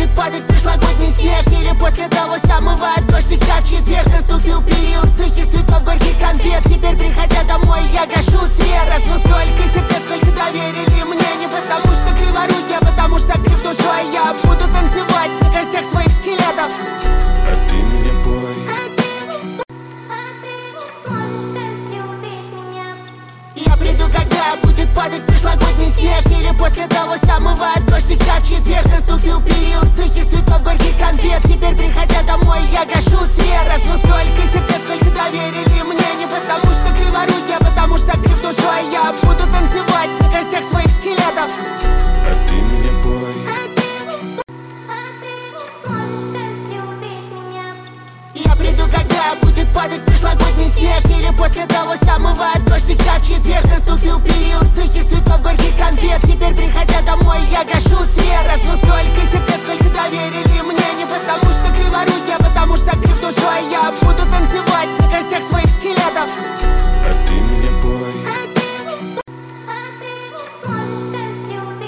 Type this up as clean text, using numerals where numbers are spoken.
будет падать прошлогодний снег, или после того самого дождика в четверг наступил период сухих цветов, горьких конфет. Теперь, приходя домой, я гашу свет. Ну столько сердец, сколько доверили мне. Не потому что криворукий, а потому что крив душой. Я буду танцевать на костях своих скелетов. А ты мне пой. Я приду, когда будет падать прошлогодний снег, или после того самого дождика в четверг наступил период сухих цветов, горьких конфет. Теперь, приходя домой, я гашу свет. Ну столько сердец, сколько доверили мне. Не потому что криворукий, а потому что крив душой. Я буду танцевать на костях своих скелетов. А ты мне пой. Я приду, когда будет падать прошлогодний снег, или после того самого дождика в четверг наступил период сухих